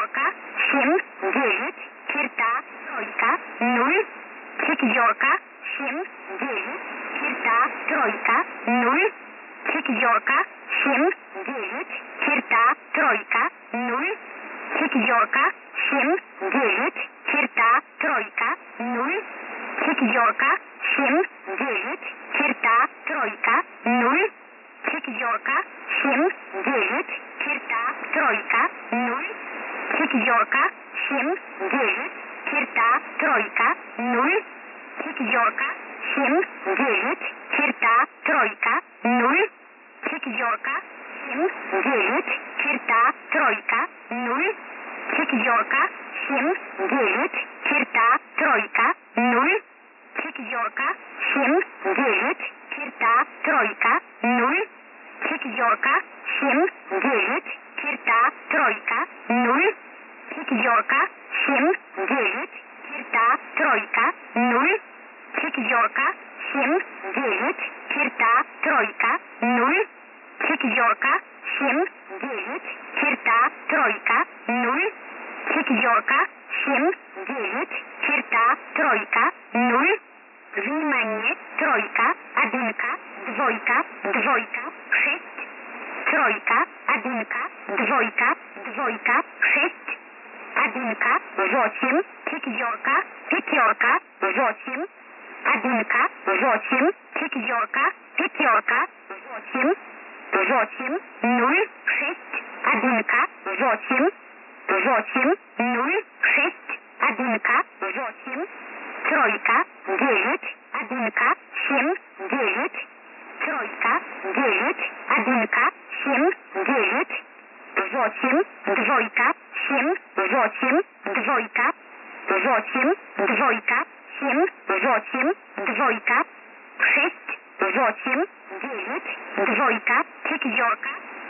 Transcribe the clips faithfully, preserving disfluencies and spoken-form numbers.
четверка, семь, девять, черта, тройка, ноль, четверка, семь, девять, черта, тройка, ноль, четверка, семь, девять, черта, тройка, ноль, четверка, семь, девять, черта, тройка, ноль, четверка, семь, девять, черта, тройка, ноль, четверка, семь, девять, черта, тройка, ноль, четверка, семь, девять, черта, тройка, ноль, четверка, семь, девять, черта, тройка, ноль, четверка, семь, девять, черта, тройка, ноль, четверка, семь, девять, черта, тройка, ноль, четверка, семь, девять, черта, тройка, ноль, четверка, семь, девять, черта, тройка, ноль, четверка, семь, девять, черта, тройка, ноль, четверка, семь, девять, черта, тройка, ноль, четверка, семь, девять, черта, тройка, ноль, четверка, семь, девять, черта, тройка, ноль, внимание, тройка, одинка, двойка, двойка, шесть, тройка, одинка, двойка, двойка, шесть, одинка, восемь, четверка, пятерка, восемь, одинка, восемь, четверка, пятерка, восемь, восемь, ноль, шесть, одинка, восемь, восемь, ноль, шесть, одинка, восемь, тройка, девять, одинка, семь, девять, тройка, девять, одинка, семь, девять, восемь, двойка, семь, восемь, двойка, восемь, двойка, семь, восемь, двойка, шесть, восемь, девять, двойка, четверка,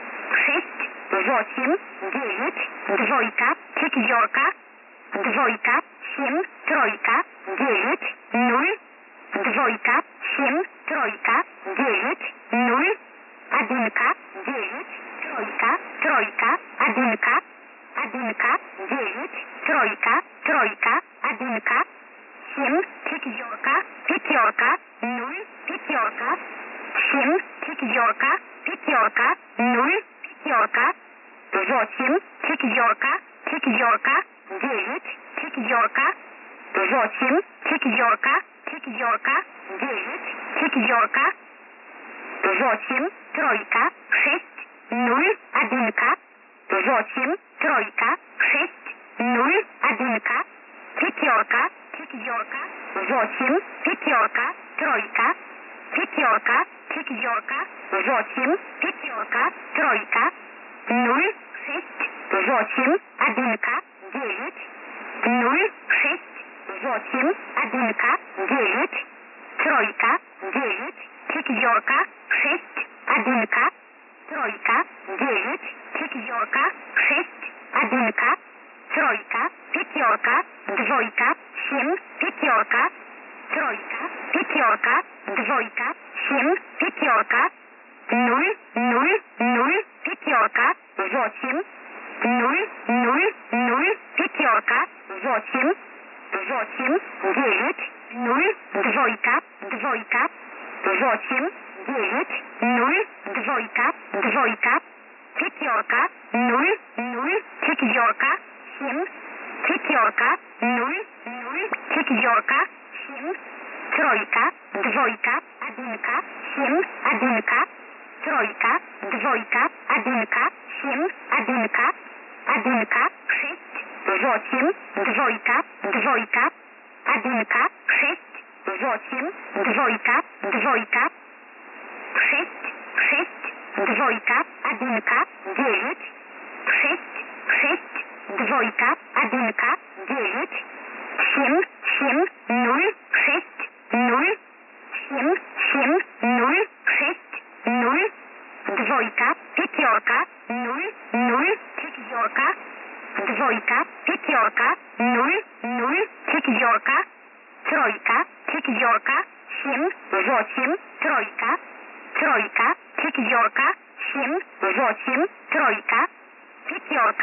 шесть, восемь, девять, двойка, четверка, двойка, семь, тройка, девять, ноль, двойка, семь, тройка, девять, ноль, одинка, девять, тройка, тройка, одинка, одинка, девять, тройка, тройка, одинка, семь, четверка, пятерка, ноль, пятерка, семь, четверка, пятерка, ноль, пятерка, восемь, четверка, четверка, девять, четверка, восемь, четверка, четверка, девять, четверка, восемь, тройка, шесть, ноль, одинка, восемь, тройка, шесть, ноль, одинка, пятерка, четверка, восемь, пятерка, тройка, пятерка, четверка, восемь, пятерка, тройка, ноль, шесть, восемь, одинка, девять, ноль, шесть, восемь, одинка, девять, тройка, девять, четверка, шесть, одинка, тройка, девять, четверка, шесть, одинка, тройка, пятерка, двойка, семь, пятерка, тройка, пятерка, двойка, семь, пятерка, ноль, ноль, ноль, пятерка, восемь, ноль, ноль, ноль, пятерка, восемь, восемь, девять, ноль, двойка, двойка, восемь, девять, ноль, двойка, двойка, пятерка, ноль, ноль, четверка, семь, четверка, ноль, ноль, четверка, семь, тройка, двойка, одинка, семь, одинка, тройка, двойка, одинка, семь, одинка, одинка, шесть, восемь, двойка, двойка, одинка, шесть, восемь, двойка, двойка, шесть, шесть, двойка, одинка, девять, шесть, шесть, двойка, одинка, девять, семь, семь, ноль, шесть, ноль, семь, семь, ноль, шесть, ноль, двойка, пятерка, ноль, ноль, четверка, двойка, пятерка, ноль, ноль, четверка, тройка, четверка, семь, восемь, тройка, тройка, четверка, семь, восемь, тройка, пятерка,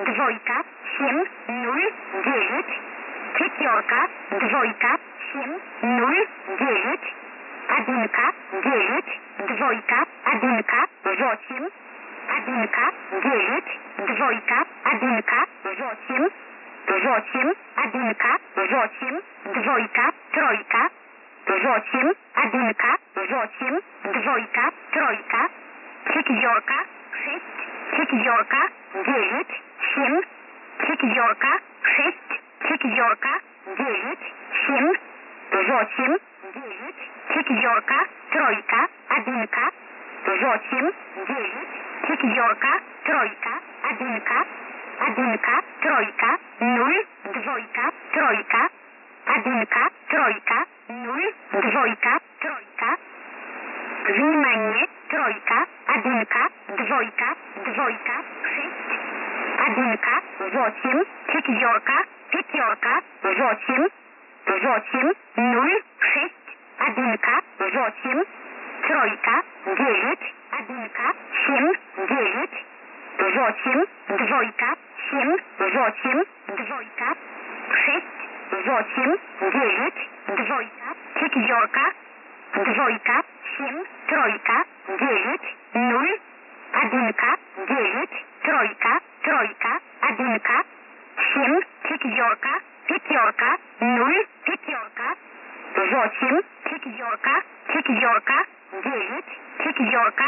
dwójka, siedem, nul, dziewięć, pięciorka, dwójka, siedem, nul, dziewięć, jedynka, dziewięć, dwójka, jedynka, osiem, jedynka, dziewięć, dwójka, jedynka, osiem, osiem, jedynka, osiem, dwójka, trójka, osiem, jedynka, osiem, dwójka, trójka, pięciorka, sześć, pięciorka, dziewięć, siedem, pięciorka, sześć, pięciorka, dziewięć, siedem, osiem, dziewięć, pięciorka, trójka, jedynka, osiem, dziewięć, pięciorka, trójka, jedynka, jedynka, trójka, nul, dwójka, trójka, jedynka, trójka, nul, dwójka, trójka, wyjmanie, trójka, jedynka, dwójka, dwójka, sześć, jedynka, osiem, pięciorka, pięciorka, osiem, osiem, nul, sześć, jedynka, osiem, trójka, dziewięć, jedynka, siedem, dziewięć, osiem, dwójka, siedem, osiem, dwójka, sześć, osiem, dziewięć, dwójka, pięciorka, dwójka, siedem, trójka, dziewięć, nul, jedynka, dziewięć, trójka, trójka, jedynka, siedem, pięciorka, pięciorka, nul, pięciorka, osiem, pięciorka, pięciorka, dziewięć, pięciorka,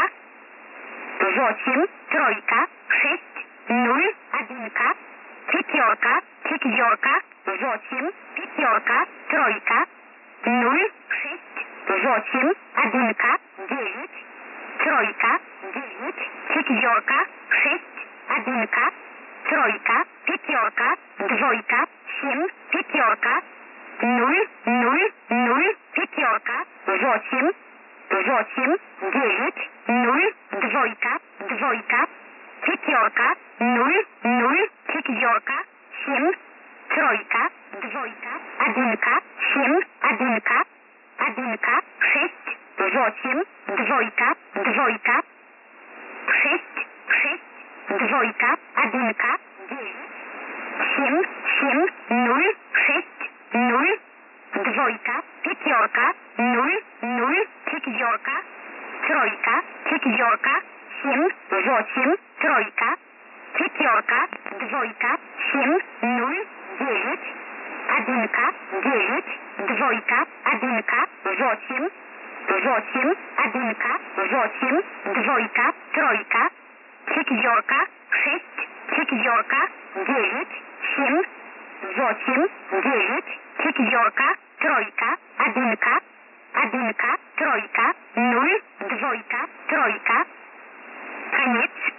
osiem, trójka, sześć, nul, jedynka, pięciorka, pięciorka, osiem, pięciorka, trójka, nul, sześć, osiem, jedynka, dziewięć, trójka, dziewięć, pięciorka, sześć, jedynka, trójka, pięciorka, dwójka, siedem, pięciorka, nul, nul, nul, pięciorka, osiem, osiem, dziewięć, nul, dwójka, dwójka, pięciorka, nul, nul, pięciorka, siedem, trójka, dwójka, jedynka, siedem, jedynka, jedynka, sześć, osiem, dwójka, dwójka, sześć, sześć, dwójka, jedynka, dziewięć, siedem, siedem, nul, sześć, nul, dwójka, pięciorka, nul, nul, pięciorka, trójka, pięciorka, siedem, osiem, trójka, pięciorka, dwójka, siedem, nul, dziewięć, jedynka, dziewięć, dwójka, jedynka, osiem, osiem, jedynka, osiem, dwójka, trójka, pięciorka, sześć, pięciorka, dziewięć, siedem, osiem, dziewięć, pięciorka, trójka, jedynka, jedynka, trójka, nul, dwójka, trójka, koniec.